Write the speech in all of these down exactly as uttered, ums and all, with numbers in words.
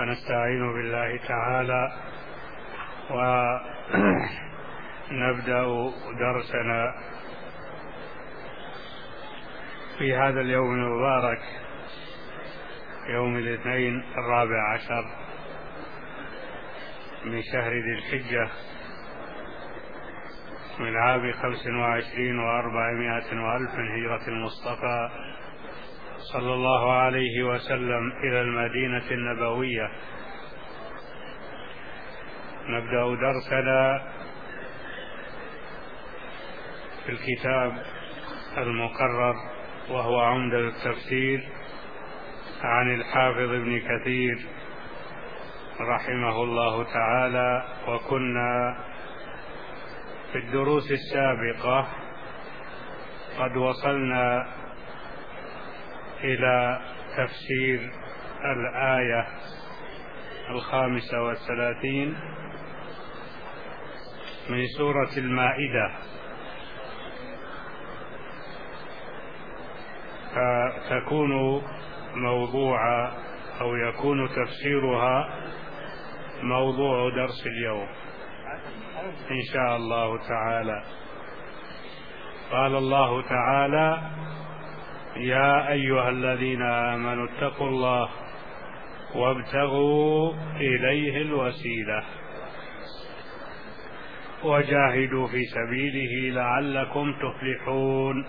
ونستعين بالله تعالى ونبدأ درسنا في هذا اليوم المبارك، يوم الاثنين الرابع عشر من شهر ذي الحجة من عام خمس وعشرين وأربعمائة وألف من هجرة المصطفى صلى الله عليه وسلم إلى المدينة النبوية. نبدأ درسنا في الكتاب المقرر وهو عمدة التفسير عن الحافظ ابن كثير رحمه الله تعالى. وكنا في الدروس السابقة قد وصلنا إلى تفسير الآية الخامسة والثلاثين من سورة المائدة، فتكون موضوع أو يكون تفسيرها موضوع درس اليوم إن شاء الله تعالى. قال الله تعالى: يا أيها الذين آمنوا اتقوا الله وابتغوا إليه الوسيلة وجاهدوا في سبيله لعلكم تفلحون.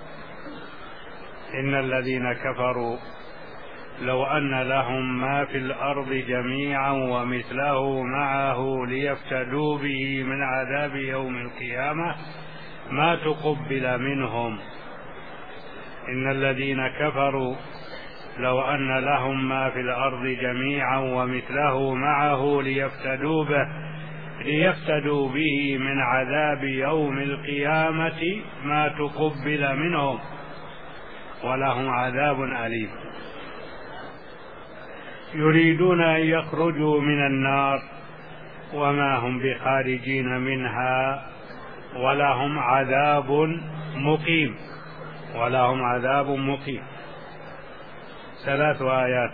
إن الذين كفروا لو أن لهم ما في الأرض جميعا ومثله معه ليفتدوا به من عذاب يوم القيامة ما تقبل منهم. إن الذين كفروا لو أن لهم ما في الأرض جميعا ومثله معه ليفتدوا به ليفتدوا به من عذاب يوم القيامة ما تقبل منهم ولهم عذاب أليم. يريدون أن يخرجوا من النار وما هم بخارجين منها ولهم عذاب مقيم ولهم عذاب مقيم. ثلاث آيات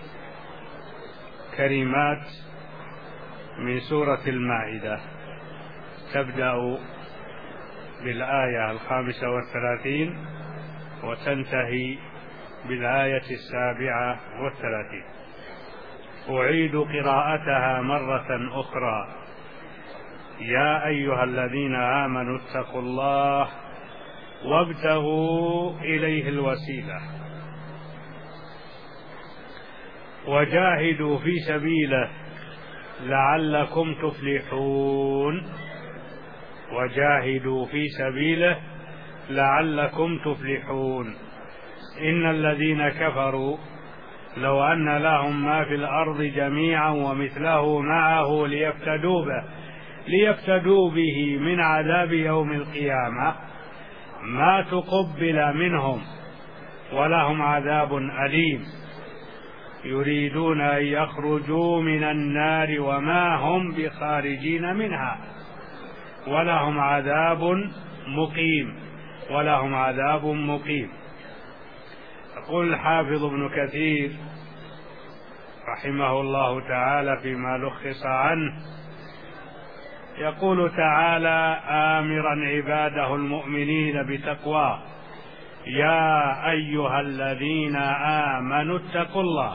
كريمات من سورة المائدة، تبدأ بالآية الخامسة والثلاثين وتنتهي بالآية السابعة والثلاثين. أعيد قراءتها مرة أخرى: يا أيها الذين آمنوا اتقوا الله وابتغوا إليه الوسيلة وجاهدوا في سبيله لعلكم تفلحون. وجاهدوا في سبيله لعلكم تفلحون. إن الذين كفروا لو أن لهم ما في الأرض جميعا ومثله معه ليفتدوا به ليفتدوا به من عذاب يوم القيامة ما تقبل منهم ولهم عذاب أليم. يريدون أن يخرجوا من النار وما هم بخارجين منها ولهم عذاب مقيم ولهم عذاب مقيم. يقول الحافظ ابن كثير رحمه الله تعالى فيما لخص عنه، يقول تعالى آمرا عباده المؤمنين بتقواه: يا أيها الذين آمنوا اتقوا الله.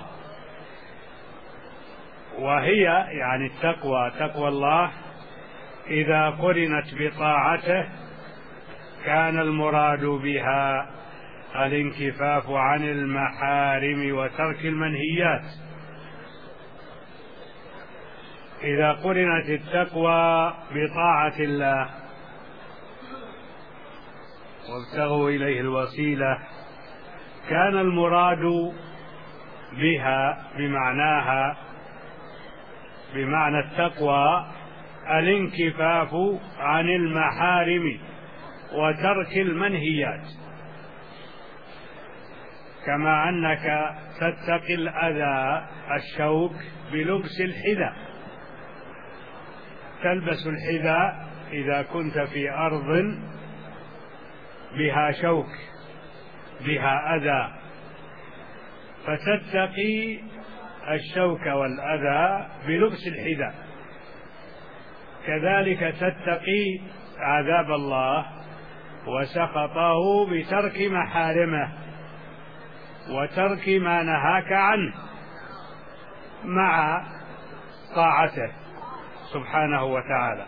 وهي يعني التقوى تقوى الله إذا قرنت بطاعته كان المراد بها الانكفاف عن المحارم وترك المنهيات. إذا قرنت التقوى بطاعة الله وابتغوا إليه الوسيلة كان المراد بها بمعناها بمعنى التقوى الانكفاف عن المحارم وترك المنهيات، كما أنك تتقي الأذى الشوك بلبس الحذاء. تلبس الحذاء إذا كنت في أرض بها شوك بها أذى، فتتقي الشوك والأذى بلبس الحذاء، كذلك تتقي عذاب الله وسخطه بترك محارمه وترك ما نهاك عنه مع طاعته سبحانه وتعالى.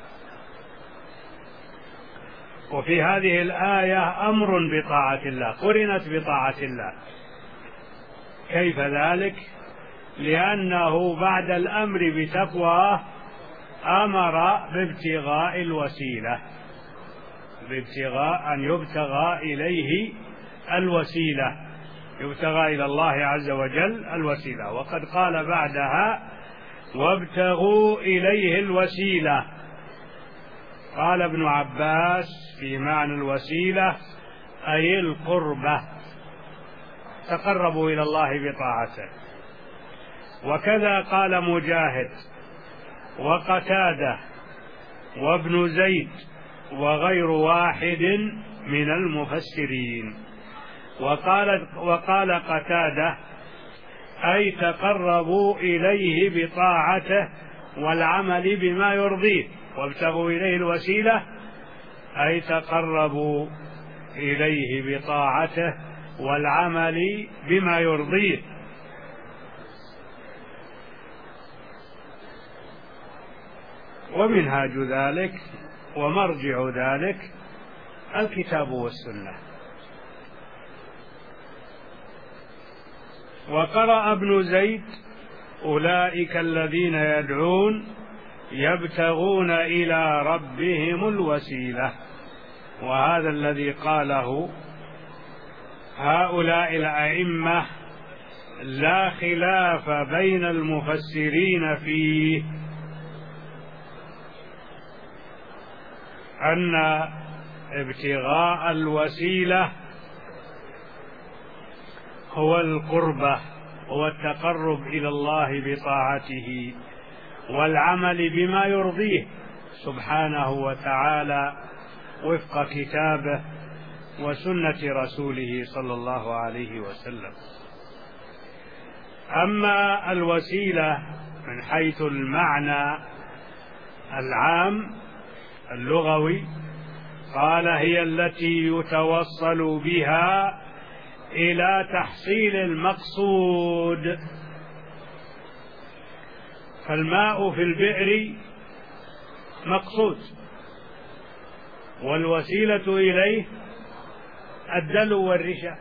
وفي هذه الآية أمر بطاعة الله، قرنت بطاعة الله. كيف ذلك؟ لأنه بعد الأمر بتقواه أمر بابتغاء الوسيلة، بابتغاء أن يبتغى إليه الوسيلة، يبتغى إلى الله عز وجل الوسيلة. وقد قال بعدها وابتغوا إليه الوسيلة. قال ابن عباس في معنى الوسيلة أي القربة، تقربوا إلى الله بطاعته. وكذا قال مجاهد وقتادة وابن زيد وغير واحد من المفسرين. وقال, وقال قتادة أي تقربوا إليه بطاعته والعمل بما يرضيه، وابتغوا إليه الوسيلة أي تقربوا إليه بطاعته والعمل بما يرضيه. ومنهاج ذلك ومرجع ذلك الكتاب والسنة. وقرأ ابن زيد أولئك الذين يدعون يبتغون إلى ربهم الوسيلة، وهذا الذي قاله هؤلاء الأئمة لا خلاف بين المفسرين فيه، أن ابتغاء الوسيلة هو القربة، هو التقرب إلى الله بطاعته والعمل بما يرضيه سبحانه وتعالى وفق كتابه وسنة رسوله صلى الله عليه وسلم. أما الوسيلة من حيث المعنى العام اللغوي قال هي التي يتوصل بها إلى تحصيل المقصود. فالماء في البئر مقصود، والوسيلة إليه الدلو والرشا.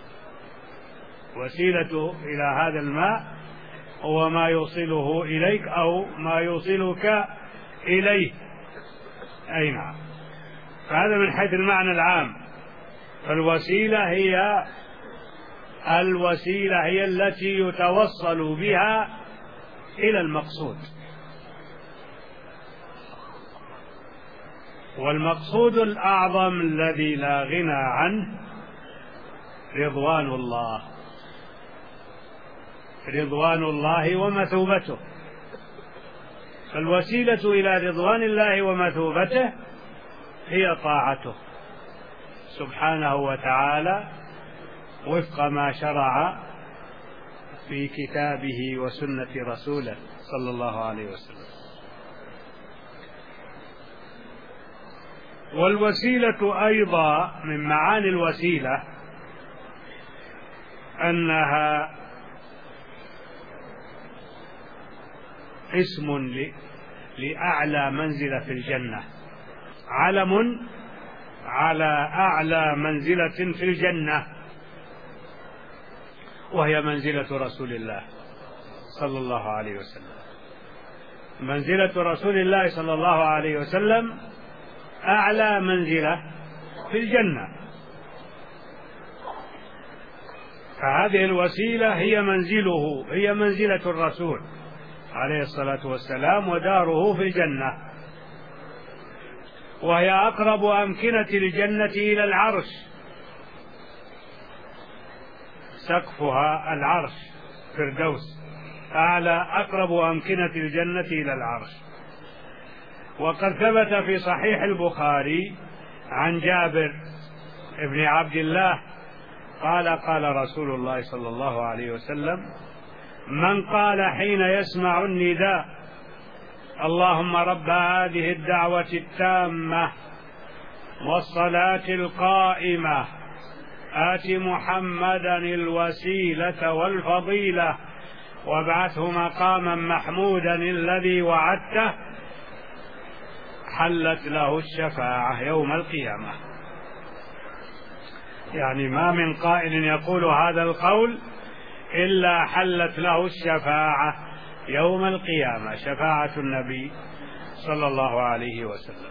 وسيلة إلى هذا الماء هو ما يوصله إليك أو ما يوصلك إليه. أي نعم، فهذا من حيث المعنى العام. فالوسيلة هي الوسيلة هي التي يتوصل بها إلى المقصود، والمقصود الأعظم الذي لا غنى عنه رضوان الله، رضوان الله ومثوبته. فالوسيلة إلى رضوان الله ومثوبته هي طاعته سبحانه وتعالى وفق ما شرع في كتابه وسنة رسوله صلى الله عليه وسلم. والوسيلة أيضا من معاني الوسيلة أنها اسم لأعلى منزلة في الجنة، علم على أعلى منزلة في الجنة، وهي منزلة رسول الله صلى الله عليه وسلم. منزلة رسول الله صلى الله عليه وسلم أعلى منزلة في الجنة، فهذه الوسيلة هي منزله، هي منزلة الرسول عليه الصلاة والسلام وداره في الجنة، وهي أقرب أمكنة الجنة إلى العرش، سقفها العرش فردوس، أعلى أقرب أمكنة الجنة إلى العرش. وقد ثبت في صحيح البخاري عن جابر بن عبد الله قال قال رسول الله صلى الله عليه وسلم من قال حين يسمع النداء اللهم رب هذه الدعوة التامة والصلاة القائمة آت محمدا الوسيلة والفضيلة وابعثه مقاما محمودا الذي وعدته، حلت له الشفاعة يوم القيامة. يعني ما من قائل يقول هذا القول إلا حلت له الشفاعة يوم القيامة، شفاعة النبي صلى الله عليه وسلم.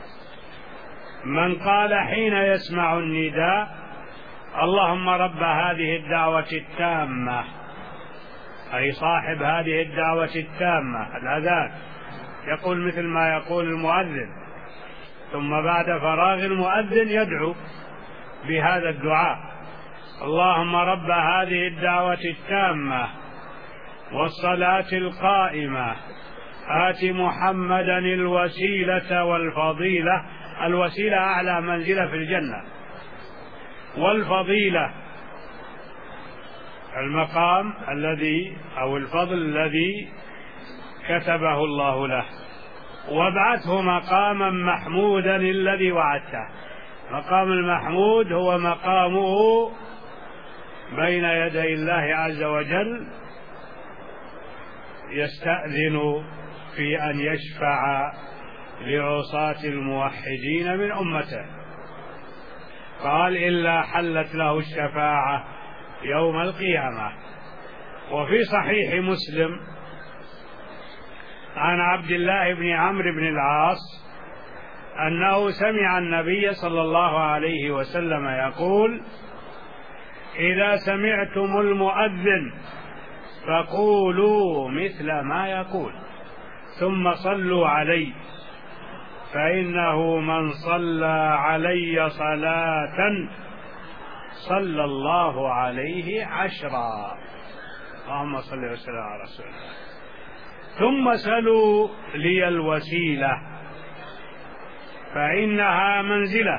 من قال حين يسمع النداء اللهم رب هذه الدعوة التامة، أي صاحب هذه الدعوة التامة الأذان، يقول مثل ما يقول المؤذن، ثم بعد فراغ المؤذن يدعو بهذا الدعاء: اللهم رب هذه الدعوة التامة والصلاة القائمة آت محمدا الوسيلة والفضيلة. الوسيلة أعلى منزلة في الجنة، والفضيلة المقام الذي أو الفضل الذي كتبه الله له، وابعثه مقاما محمودا الذي وعدته. مقام المحمود هو مقامه بين يدي الله عز وجل، يستأذن في أن يشفع لعصاة الموحدين من أمته. قال إلا حلت له الشفاعة يوم القيامة. وفي صحيح مسلم عن عبد الله بن عمرو بن العاص أنه سمع النبي صلى الله عليه وسلم يقول: إذا سمعتم المؤذن فقولوا مثل ما يقول ثم صلوا علي، فإنه من صلى علي صلاة صلى الله عليه عشرا. اللهم صل وسلم على رسول الله. ثم سلوا لي الوسيلة فإنها منزلة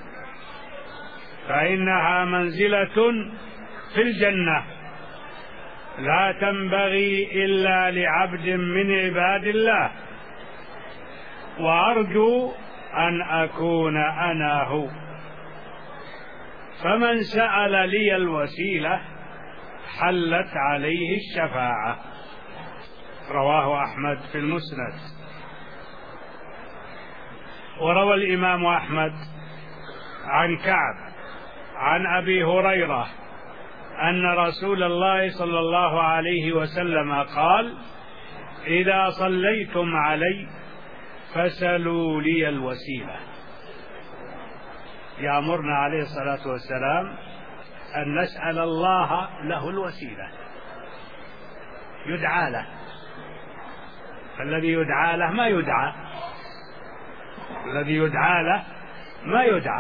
فإنها منزلة في الجنة لا تنبغي إلا لعبد من عباد الله، وأرجو أن أكون أنا هو. فمن سأل لي الوسيلة حلت عليه الشفاعة. رواه أحمد في المسند. وروى الإمام أحمد عن كعب عن أبي هريرة أن رسول الله صلى الله عليه وسلم قال: إذا صليتم علي فسلوا لي الوسيلة. يأمرنا عليه الصلاة والسلام أن نسأل الله له الوسيلة، يدعى له. الذي يدعى له ما يدعى الذي يدعى له ما يدعى.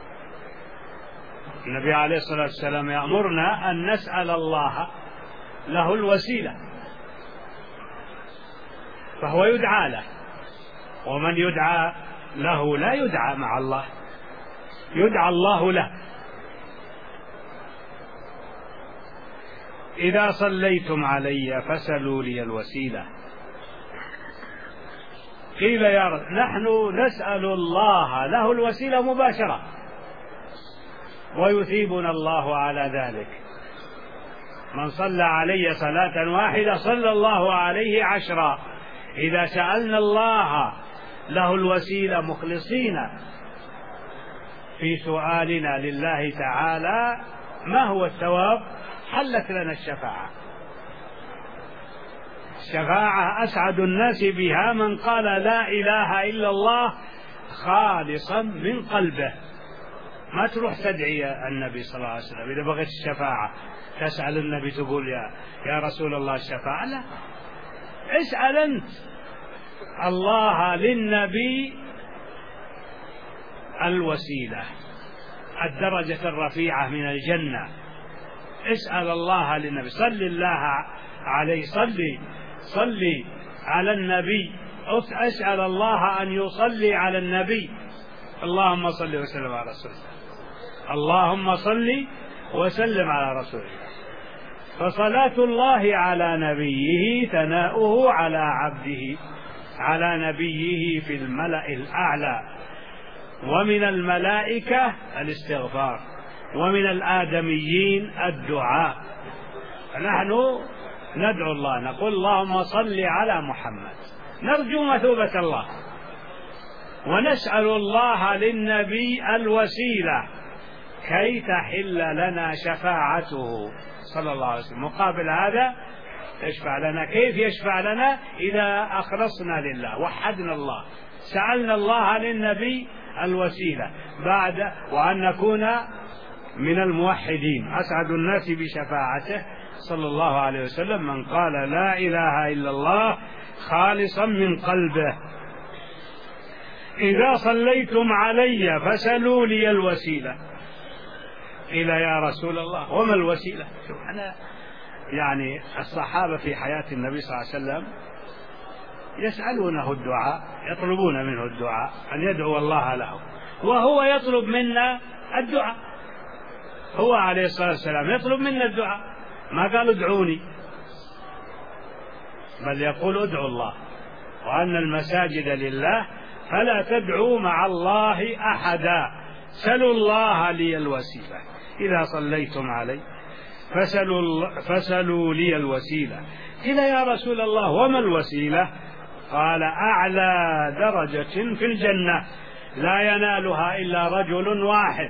النبي عليه الصلاة والسلام يأمرنا أن نسأل الله له الوسيلة، فهو يدعى له. ومن يدعى له لا يدعى مع الله، يدعى الله له. إذا صليتم علي فسلوا لي الوسيلة. قيل يا رب نحن نسأل الله له الوسيلة مباشرة ويثيبنا الله على ذلك. من صلى علي صلاة واحدة صلى الله عليه عشرا. إذا سألنا الله له الوسيلة مخلصين في سؤالنا لله تعالى ما هو الثواب، حلت لنا الشفاعة. الشفاعة أسعد الناس بها من قال لا إله إلا الله خالصا من قلبه. ما تروح تدعي النبي صلى الله عليه وسلم إذا بغيت الشفاعة تسأل النبي تقول يا, يا رسول الله الشفاعة، لا، اسأل أنت الله للنبي الوسيلة، الدرجة الرفيعة من الجنة. اسأل الله للنبي، صل الله عليه، صلي صلي على النبي، اسأل الله أن يصلي على النبي. اللهم صل وسلم على رسول الله، اللهم صل وسلم على رسول الله. فصلاة الله على نبيه ثناؤه على عبده، على نبيه في الملأ الأعلى، ومن الملائكة الاستغفار، ومن الآدميين الدعاء. نحن ندعو الله، نقول اللهم صل على محمد، نرجو مثوبة الله، ونسأل الله للنبي الوسيلة كي تحل لنا شفاعته صلى الله عليه وسلم. مقابل هذا يشفع لنا. كيف يشفع لنا؟ إذا أخلصنا لله، وحدنا الله، سألنا الله للنبي الوسيلة بعد وأن نكون من الموحدين. أسعد الناس بشفاعته صلى الله عليه وسلم من قال لا إله إلا الله خالصا من قلبه. إذا صليتم علي فسلوا لي الوسيلة. قيل يا رسول الله وما الوسيلة؟ شوف أنا يعني الصحابة في حياة النبي صلى الله عليه وسلم يسألونه الدعاء، يطلبون منه الدعاء، أن يدعو الله له، وهو يطلب منا الدعاء. هو عليه الصلاة والسلام يطلب منا الدعاء، ما قال ادعوني، بل يقول ادعوا الله، وأن المساجد لله فلا تدعوا مع الله أحدا، سلوا الله لي الوسيلة. إذا صليتم علي فسلوا, فسلوا لي الوسيلة. قيل يا رسول الله وما الوسيلة؟ قال أعلى درجة في الجنة لا ينالها إلا رجل واحد،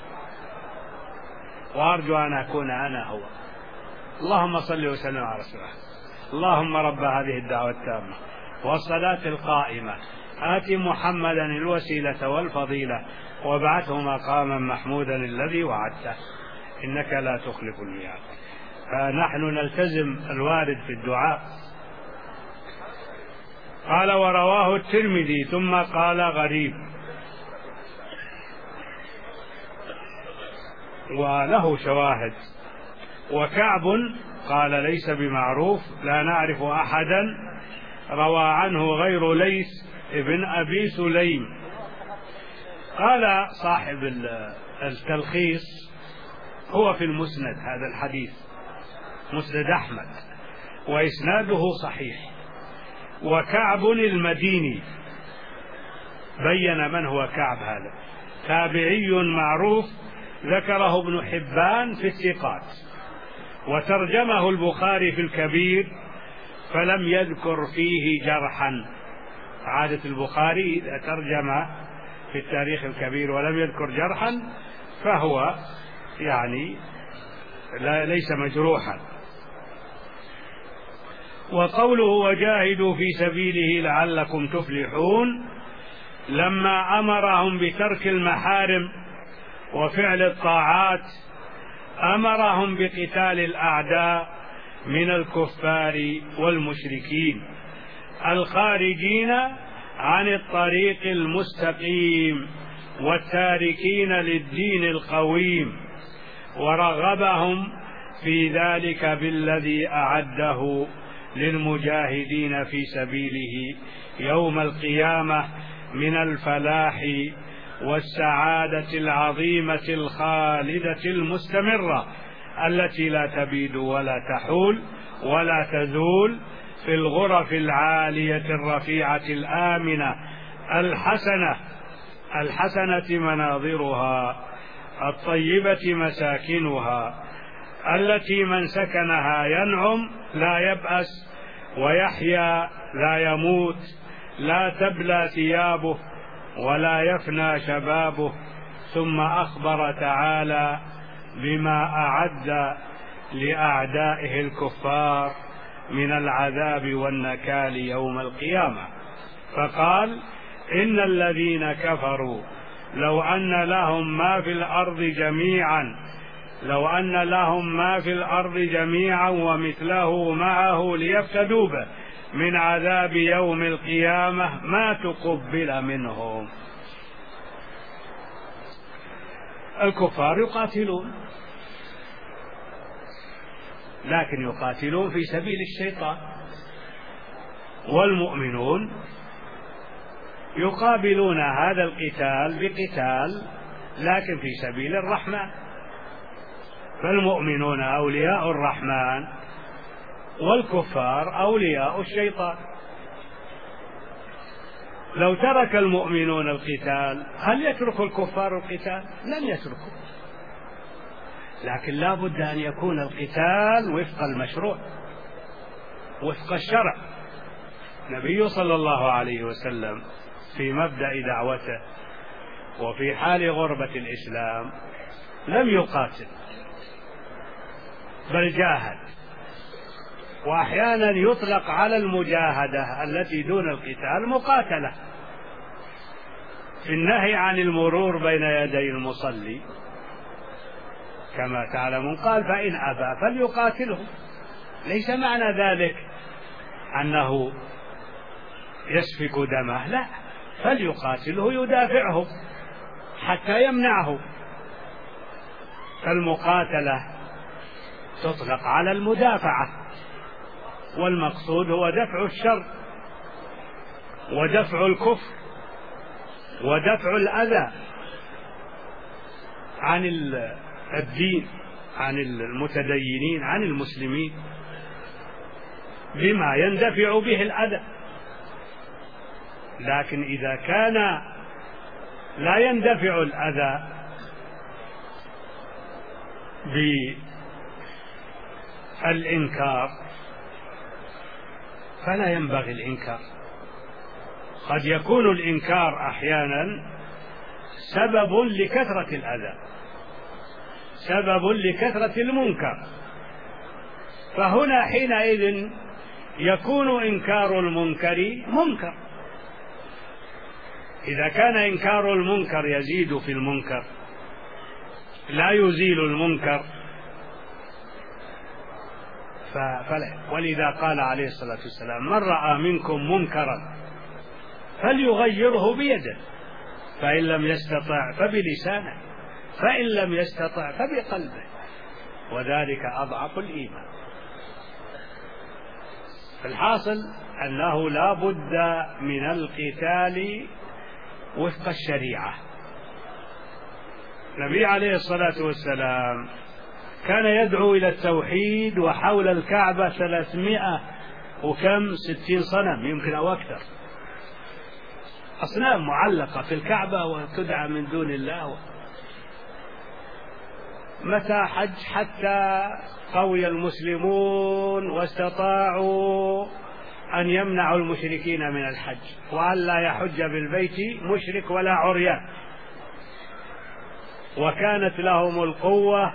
وأرجو أن أكون أنا هو. اللهم صل وسلم على رسول الله. اللهم رب هذه الدعوة التامة والصلاة القائمة آت محمدا الوسيلة والفضيلة وابعثه مقاما محمودا الذي وعدته إنك لا تخلف الميعاد. فنحن نلتزم الوارد في الدعاء. قال ورواه الترمذي ثم قال غريب، وله شواهد. وكعب قال ليس بمعروف، لا نعرف أحدا روى عنه غير ليث ابن أبي سليم. قال صاحب التلخيص هو في المسند هذا الحديث، مسند أحمد، وإسناده صحيح. وكعب المديني بين من هو كعب، هذا تابعي معروف ذكره ابن حبان في الثقات، وترجمه البخاري في الكبير فلم يذكر فيه جرحا. عادة البخاري إذا ترجم في التاريخ الكبير ولم يذكر جرحا فهو يعني لا ليس مجروحا. وقوله وجاهدوا في سبيله لعلكم تفلحون، لما أمرهم بترك المحارم وفعل الطاعات أمرهم بقتال الأعداء من الكفار والمشركين الخارجين عن الطريق المستقيم والتاركين للدين القويم، ورغبهم في ذلك بالذي أعده للمجاهدين في سبيله يوم القيامة من الفلاح والسعادة العظيمة الخالدة المستمرة التي لا تبيد ولا تحول ولا تزول، في الغرف العالية الرفيعة الآمنة الحسنة الحسنة مناظرها الطيبة مساكنها، التي من سكنها ينعم لا يبأس ويحيا لا يموت، لا تبلى ثيابه ولا يفنى شبابه. ثم أخبر تعالى بما أعد لأعدائه الكفار من العذاب والنكال يوم القيامة، فقال إن الذين كفروا لو أن لهم ما في الأرض جميعا لو أن لهم ما في الأرض جميعا ومثله معه ليفتدوا به من عذاب يوم القيامة ما تقبل منهم. الكفار يقاتلون، لكن يقاتلون في سبيل الشيطان، والمؤمنون يقابلون هذا القتال بقتال لكن في سبيل الرحمن. فالمؤمنون أولياء الرحمن والكفار أولياء الشيطان. لو ترك المؤمنون القتال هل يترك الكفار القتال؟ لن يتركوا، لكن لا بد أن يكون القتال وفق المشروع وفق الشرع. النبي صلى الله عليه وسلم في مبدأ دعوته وفي حال غربة الإسلام لم يقاتل بل جاهد، وأحيانا يطلق على المجاهدة التي دون القتال مقاتلة، في النهي عن المرور بين يدي المصلي كما تعلمون قال فإن أبى فليقاتله. ليس معنى ذلك أنه يسفك دمه، لا، فليقاتله يدافعه حتى يمنعه. فالمقاتلة تطلق على المدافعة، والمقصود هو دفع الشر ودفع الكفر ودفع الأذى عن الدين، عن المتدينين، عن المسلمين، بما يندفع به الأذى. لكن إذا كان لا يندفع الأذى بالإنكار فلا ينبغي الإنكار. قد يكون الإنكار أحيانا سبب لكثرة الأذى، سبب لكثرة المنكر، فهنا حينئذ يكون إنكار المنكر منكر. إذا كان إنكار المنكر يزيد في المنكر لا يزيل المنكر فلا. ولذا قال عليه الصلاة والسلام من رأى منكم منكرا فليغيره بيده، فإن لم يستطع فبلسانه، فإن لم يستطع فبقلبه، وذلك أضعف الإيمان. الحاصل أنه لا بد من القتال وفق الشريعة. النبي عليه الصلاة والسلام كان يدعو إلى التوحيد وحول الكعبة ثلاثمائة وكم ستين صنم يمكن أو أكثر، أصنام معلقة في الكعبة وتدعى من دون الله. متى حج حتى قوي المسلمون واستطاعوا أن يمنعوا المشركين من الحج، وأن لا يحج بالبيت مشرك ولا عريان، وكانت لهم القوة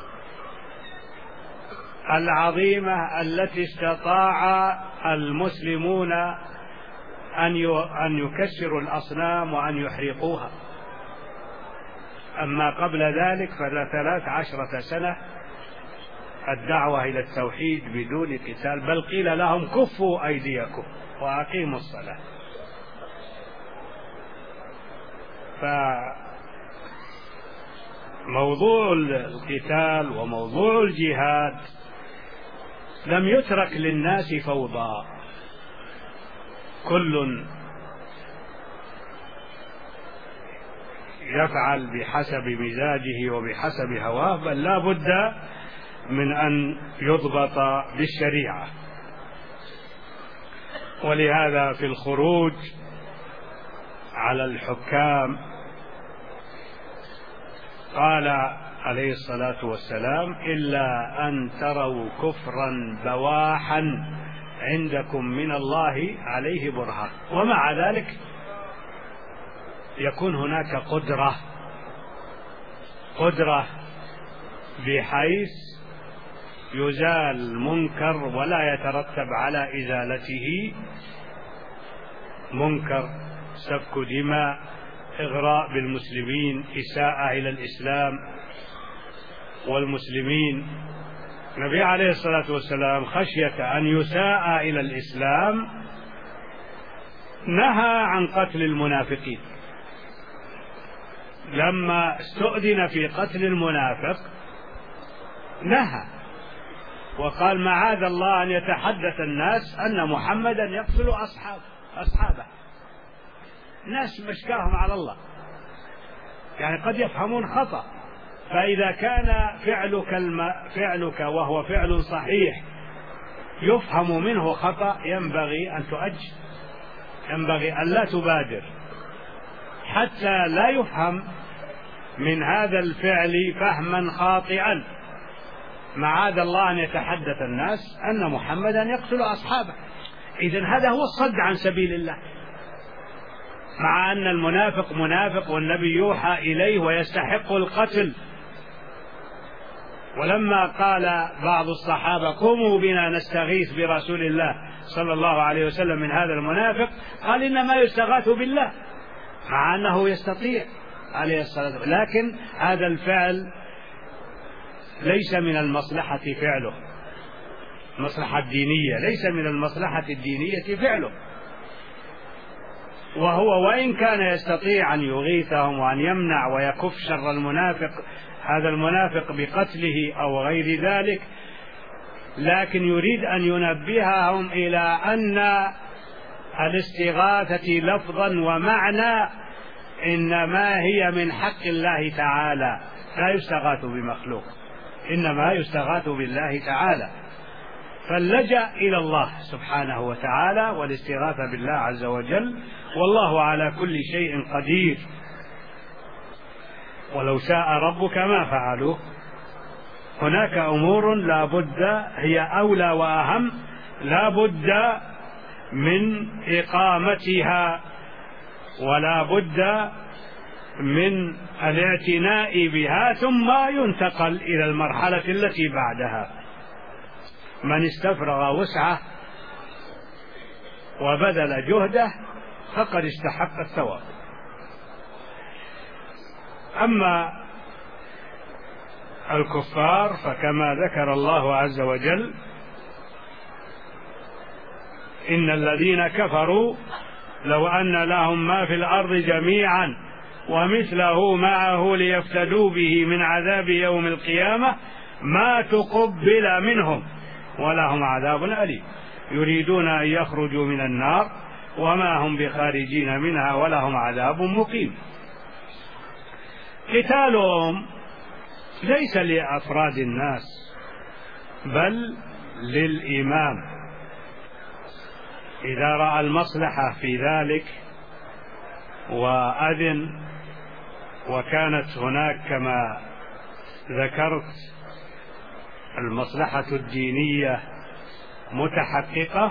العظيمة التي استطاع المسلمون أن يكسروا الأصنام وأن يحرقوها. أما قبل ذلك فثلاث عشرة سنة الدعوة إلى التوحيد بدون قتال، بل قيل لهم كفوا أيديكم وأقيموا الصلاة. فموضوع القتال وموضوع الجهاد لم يترك للناس فوضى، كل يفعل بحسب مزاجه وبحسب هواه، بل لا بد من أن يضبط بالشريعة. ولهذا في الخروج على الحكام قال عليه الصلاة والسلام إلا أن تروا كفرا بواحا عندكم من الله عليه برهان. ومع ذلك يكون هناك قدرة قدرة بحيث يزال المنكر ولا يترتب على إزالته منكر، سفك دماء، إغراء بالمسلمين، إساءة إلى الإسلام والمسلمين. النبي عليه الصلاة والسلام خشية أن يساء إلى الإسلام نهى عن قتل المنافقين. لما استؤذن في قتل المنافق نهى وقال معاذ الله أن يتحدث الناس أن محمدا يقتل أصحاب أصحابه. ناس مشكاهم على الله، يعني قد يفهمون خطأ فإذا كان فعلك, الم... فعلك وهو فعل صحيح يفهم منه خطأ ينبغي أن تؤجل، ينبغي أن لا تبادر حتى لا يفهم من هذا الفعل فهما خاطئا، معاذ الله أن يتحدث الناس أن محمدا يقتل أصحابه. إذن هذا هو الصد عن سبيل الله، مع أن المنافق منافق والنبي يوحى إليه ويستحق القتل. ولما قال بعض الصحابة قوموا بنا نستغيث برسول الله صلى الله عليه وسلم من هذا المنافق، قال إنما يستغاث بالله، مع أنه يستطيع عليه الصلاة والسلام، لكن هذا الفعل ليس من المصلحة فعله، المصلحة الدينية ليس من المصلحة الدينية فعله. وهو وإن كان يستطيع أن يغيثهم وأن يمنع ويكف شر المنافق هذا المنافق بقتله أو غير ذلك، لكن يريد أن ينبههم إلى أن الاستغاثة لفظا ومعنى إنما هي من حق الله تعالى، لا يستغاث بمخلوق، إنما يستغاث بالله تعالى. فاللجأ إلى الله سبحانه وتعالى والاستغاثة بالله عز وجل، والله على كل شيء قدير. ولو شاء ربك ما فعلوه. هناك أمور لا بد هي أولى وأهم لا بد من إقامتها، ولا بد من الاعتناء بها، ثم ينتقل إلى المرحلة التي بعدها. من استفرغ وسعه وبذل جهده فقد استحق الثواب. أما الكفار فكما ذكر الله عز وجل إن الذين كفروا لو أن لهم ما في الأرض جميعا ومثله معه ليفتدوا به من عذاب يوم القيامة ما تقبل منهم ولهم عذاب أليم. يريدون أن يخرجوا من النار وما هم بخارجين منها ولهم عذاب مقيم. قتالهم ليس لأفراد الناس بل للإمام، إذا رأى المصلحة في ذلك وأذن، وكانت هناك كما ذكرت المصلحة الدينية متحققة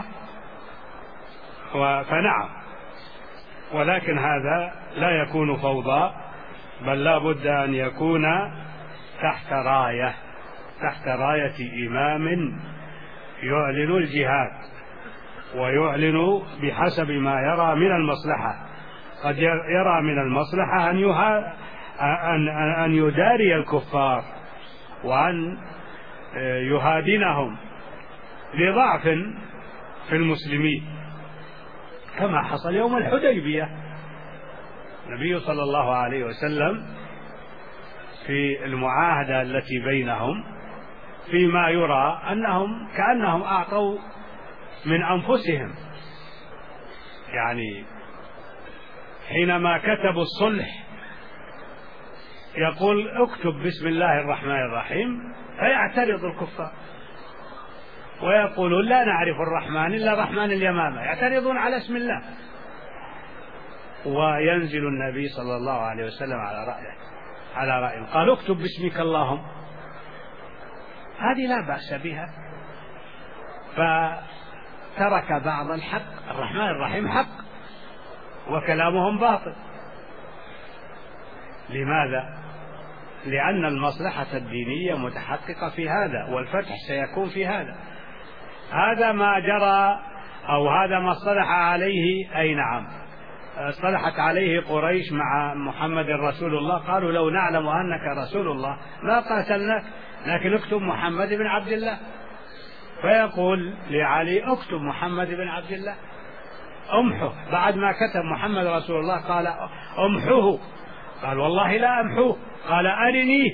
فنعم، ولكن هذا لا يكون فوضى، بل لا بد أن يكون تحت راية تحت راية إمام يعلن الجهاد ويعلن بحسب ما يرى من المصلحة. قد يرى من المصلحة أن, أن, أن يداري الكفار وأن يهادنهم لضعف في المسلمين، كما حصل يوم الحديبية. النبي صلى الله عليه وسلم في المعاهدة التي بينهم فيما يرى أنهم كأنهم أعطوا من أنفسهم، يعني حينما كتبوا الصلح يقول اكتب بسم الله الرحمن الرحيم، فيعترض الكفار ويقولون لا نعرف الرحمن إلا الرحمن اليمامة، يعترضون على اسم الله. وينزل النبي صلى الله عليه وسلم على رأيه على رأيه قال اكتب باسمك اللهم. هذه لا بأس بها، فترك بعض الحق. الرحمن الرحيم حق وكلامهم باطل. لماذا؟ لأن المصلحة الدينية متحققة في هذا، والفتح سيكون في هذا. هذا ما جرى أو هذا ما اصطلح عليه، أي نعم اصطلحت عليه قريش مع محمد رسول الله. قالوا لو نعلم أنك رسول الله ما قاتلناك، لكن اكتب محمد بن عبد الله. فيقول لعلي اكتب محمد بن عبد الله، امحه. بعد ما كتب محمد رسول الله قال امحوه، قال والله لا امحوه، قال أرنيه.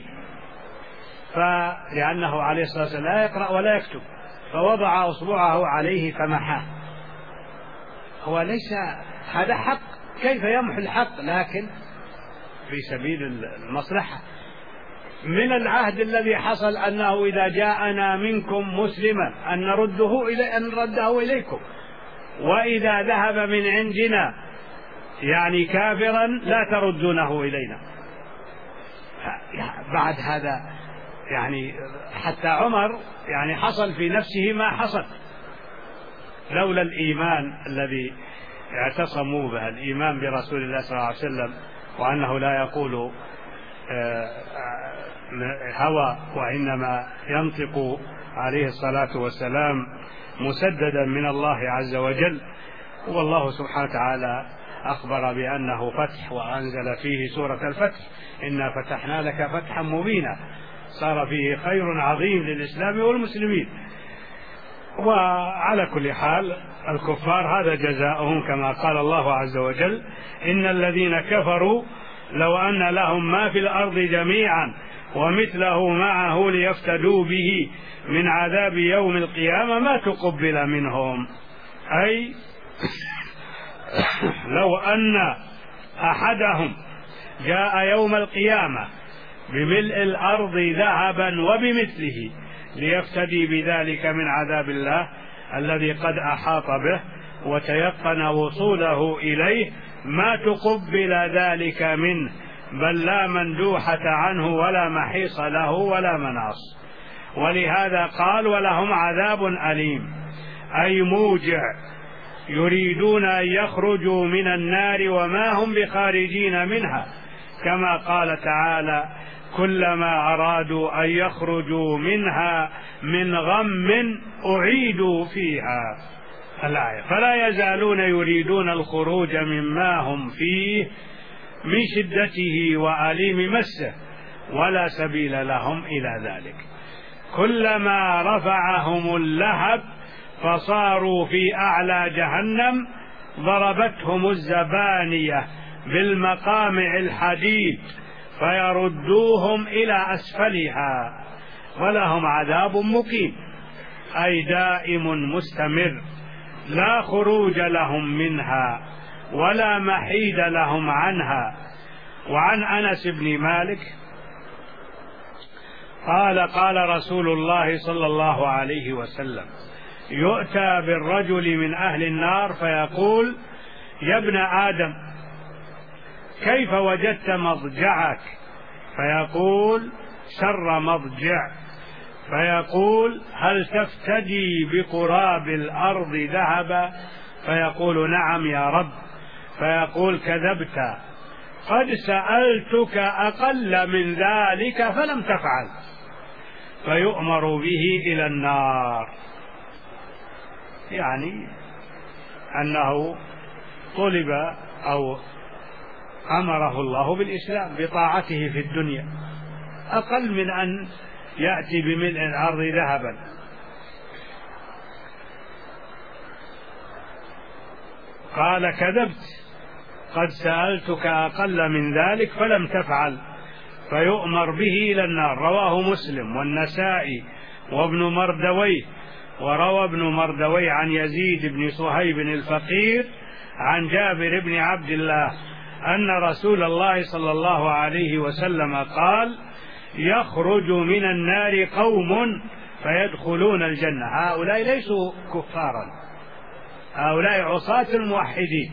فلأنه عليه الصلاة والسلام لا يقرأ ولا يكتب، فوضع أصبعه عليه فمحاه. هو ليس هذا حق، كيف يمحو الحق؟ لكن في سبيل المصلحة. من العهد الذي حصل أنه إذا جاءنا منكم مسلما أن نرده إلي أن نرده إليكم، وإذا ذهب من عندنا يعني كافرا لا تردونه إلينا. بعد هذا يعني حتى عمر يعني حصل في نفسه ما حصل، لولا الإيمان الذي اعتصموا به، الإيمان برسول الله صلى الله عليه وسلم، وأنه لا يقول هوى وإنما ينطق عليه الصلاة والسلام مسددا من الله عز وجل. والله سبحانه وتعالى أخبر بأنه فتح، وأنزل فيه سورة الفتح: إنا فتحنا لك فتحا مبينا، صار فيه خير عظيم للإسلام والمسلمين. وعلى كل حال الكفار هذا جزاؤهم، كما قال الله عز وجل: إن الذين كفروا لو أن لهم ما في الأرض جميعا ومثله معه ليفتدوا به من عذاب يوم القيامة ما تقبل منهم. أي لو أن أحدهم جاء يوم القيامة بملء الأرض ذهبا وبمثله ليفتدي بذلك من عذاب الله الذي قد أحاط به وتيقن وصوله إليه ما تقبل ذلك منه، بل لا مندوحة عنه ولا محيص له ولا مناص. ولهذا قال: ولهم عذاب أليم، أي موجع، يريدون أن يخرجوا من النار وما هم بخارجين منها، كما قال تعالى: كلما أرادوا أن يخرجوا منها من غم أعيدوا فيها الآية. فلا يزالون يريدون الخروج مما هم فيه من شدته وأليم مسه، ولا سبيل لهم إلى ذلك. كلما رفعهم اللهب فصاروا في أعلى جهنم ضربتهم الزبانية بالمقامع الحديد فيردوهم إلى أسفلها ولهم عذاب مقيم، أي دائم مستمر لا خروج لهم منها ولا محيد لهم عنها. وعن أنس بن مالك قال: قال رسول الله صلى الله عليه وسلم: يؤتى بالرجل من أهل النار فيقول: يا ابن آدم كيف وجدت مضجعك؟ فيقول: شر مضجع. فيقول: هل تفتدي بقراب الأرض ذهبا؟ فيقول: نعم يا رب. فيقول: كذبت، قد سألتك أقل من ذلك فلم تفعل. فيؤمر به إلى النار، يعني أنه طلب أو أمره الله بالإسلام بطاعته في الدنيا أقل من أن يأتي بملء الأرض ذهبا. قال: كذبت، قد سألتك أقل من ذلك فلم تفعل. فيؤمر به إلى النار. رواه مسلم والنسائي وابن مردويه. وروى ابن مردويه عن يزيد بن صهيب الفقير عن جابر بن عبد الله أن رسول الله صلى الله عليه وسلم قال: يخرج من النار قوم فيدخلون الجنة. هؤلاء ليسوا كفارا، هؤلاء عصاة الموحدين،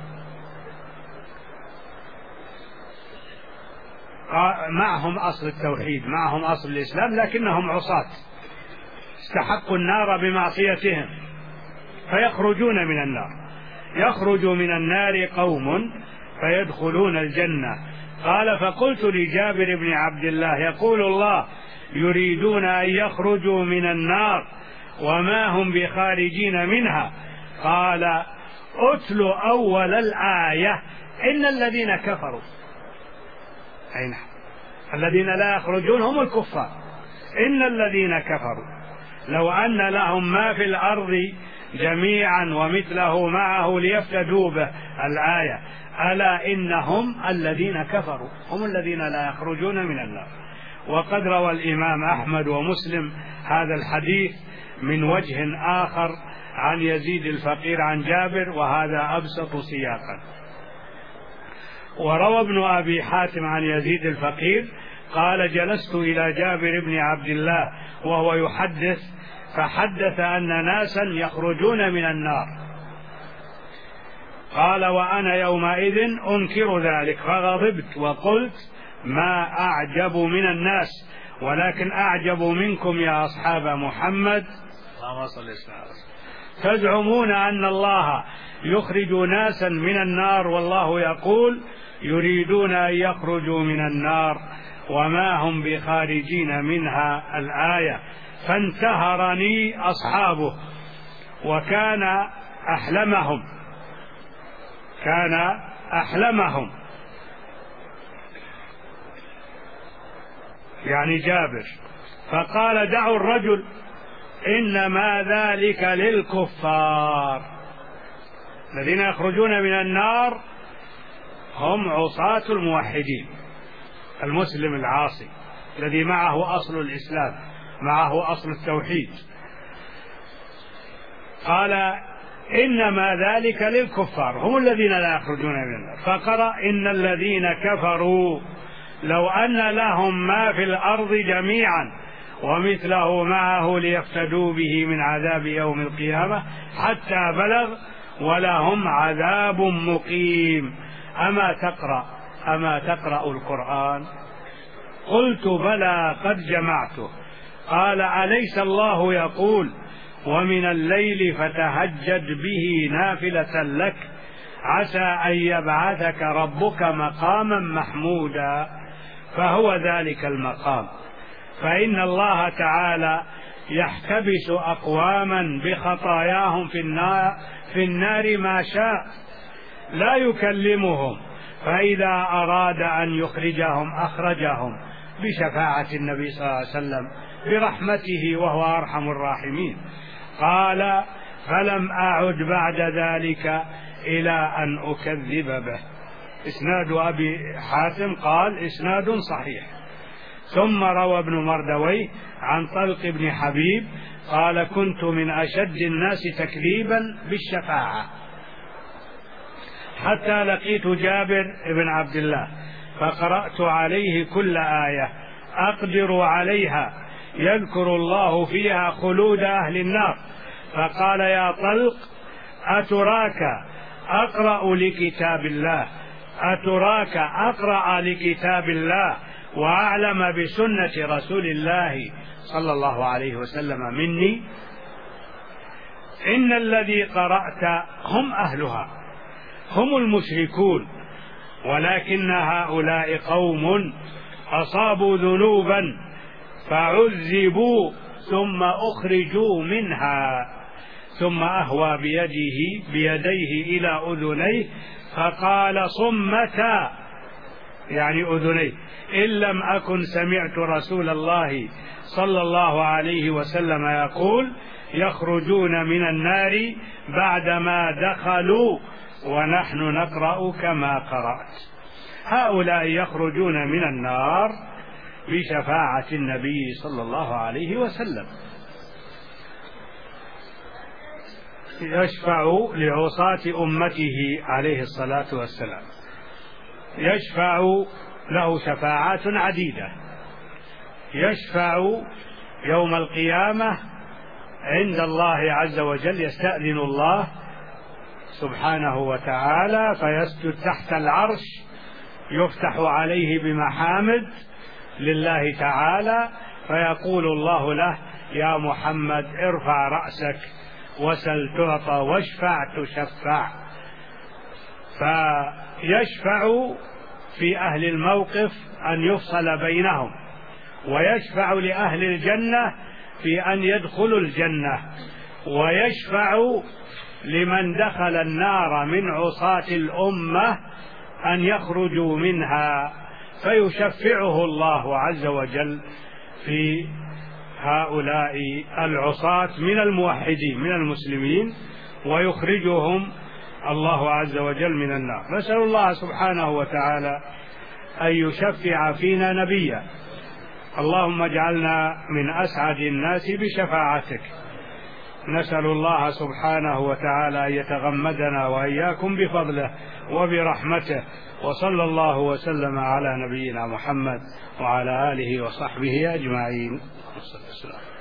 معهم أصل التوحيد، معهم أصل الإسلام، لكنهم عصاة استحقوا النار بمعصيتهم فيخرجون من النار. يخرج من النار قوم فيدخلون الجنة. قال: فقلت لجابر بن عبد الله: يقول الله يريدون أن يخرجوا من النار وما هم بخارجين منها؟ قال: أتل أول الآية: إن الذين كفروا. أي نعم، الذين لا يخرجون هم الكفار. إن الذين كفروا لو أن لهم ما في الأرض جميعا ومثله معه ليفتدوا به الآية. ألا إنهم الذين كفروا هم الذين لا يخرجون من النار. وقد روى الإمام أحمد ومسلم هذا الحديث من وجه آخر عن يزيد الفقير عن جابر، وهذا أبسط سياقا. وروى ابن أبي حاتم عن يزيد الفقير قال جلست إلى جابر بن عبد الله وهو يحدث فحدث أن ناسا يخرجون من النار، قال وأنا يومئذ أنكر ذلك فغضبت وقلت ما أعجب من الناس ولكن أعجب منكم يا أصحاب محمد تزعمون أن الله يخرج ناسا من النار والله يقول يريدون أن يخرجوا من النار وما هم بخارجين منها الآية. فانتهرني أصحابه وكان أحلمهم كان أحلمهم يعني جابر، فقال دعوا الرجل إنما ذلك للكفار. الذين يخرجون من النار هم عصاة الموحدين، المسلم العاصي الذي معه أصل الإسلام معه أصل التوحيد. قال إنما ذلك للكفار هم الذين لا يخرجون من النار. فقرأ إن الذين كفروا لو أن لهم ما في الأرض جميعا ومثله معه ليفتدوا به من عذاب يوم القيامة حتى بلغ ولهم عذاب مقيم. أما تقرأ أما تقرأ القرآن؟ قلت بلى قد جمعته. قال أليس الله يقول ومن الليل فتهجد به نافلة لك عسى أن يبعثك ربك مقاما محمودا. فهو ذلك المقام، فإن الله تعالى يحتبس أقواما بخطاياهم في النار, في النار ما شاء لا يكلمهم، فإذا أراد أن يخرجهم أخرجهم بشفاعة النبي صلى الله عليه وسلم برحمته وهو أرحم الراحمين. قال فلم أعد بعد ذلك إلى أن أكذب به. إسناد أبي حاتم قال إسناد صحيح. ثم روى ابن مردويه عن طلق بن حبيب قال كنت من أشد الناس تكذيبا بالشفاعة حتى لقيت جابر بن عبد الله فقرأت عليه كل آية أقدر عليها يذكر الله فيها خلود أهل النار، فقال يا طلق أتراك أقرأ لكتاب الله أتراك أقرأ لكتاب الله وأعلم بسنة رسول الله صلى الله عليه وسلم مني؟ إن الذي قرأت هم أهلها هم المشركون، ولكن هؤلاء قوم أصابوا ذنوبا فعذبوا ثم أخرجوا منها. ثم أهوى بيده بيديه إلى أذنيه فقال صمتا يعني أذنيه إن لم أكن سمعت رسول الله صلى الله عليه وسلم يقول يخرجون من النار بعدما دخلوا ونحن نقرأ كما قرأت. هؤلاء يخرجون من النار بشفاعة النبي صلى الله عليه وسلم، يشفع لعصاة أمته عليه الصلاة والسلام، يشفع له شفاعات عديدة. يشفع يوم القيامة عند الله عز وجل، يستأذن الله سبحانه وتعالى فيسجد تحت العرش يفتح عليه بمحامد لله تعالى فيقول الله له يا محمد ارفع رأسك وسل تعطى واشفع تشفع. فيشفع في أهل الموقف أن يفصل بينهم، ويشفع لأهل الجنة في أن يدخلوا الجنة، ويشفع لمن دخل النار من عصاة الأمة أن يخرجوا منها فيشفعه الله عز وجل في هؤلاء العصاة من الموحدين من المسلمين ويخرجهم الله عز وجل من النار. نسأل الله سبحانه وتعالى أن يشفع فينا نبيا. اللهم اجعلنا من أسعد الناس بشفاعتك. نسأل الله سبحانه وتعالى أن يتغمدنا وإياكم بفضله وبرحمته، وصلى الله وسلم على نبينا محمد وعلى آله وصحبه أجمعين.